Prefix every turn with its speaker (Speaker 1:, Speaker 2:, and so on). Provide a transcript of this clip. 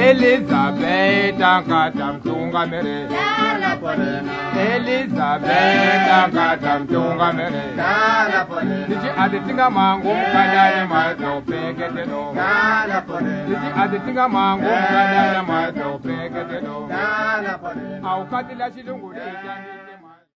Speaker 1: Elizabeth akata mtunga mere
Speaker 2: Dala polena.
Speaker 1: Elizabeth akata mtunga mere
Speaker 2: Dala polena.
Speaker 1: Diji aditinga mangu mkadane mazo peketeno
Speaker 2: Dala polena.
Speaker 1: Diji aditinga mangu mkadane mazo peketeno
Speaker 2: Dala polena.
Speaker 1: Au katila shilungu dijani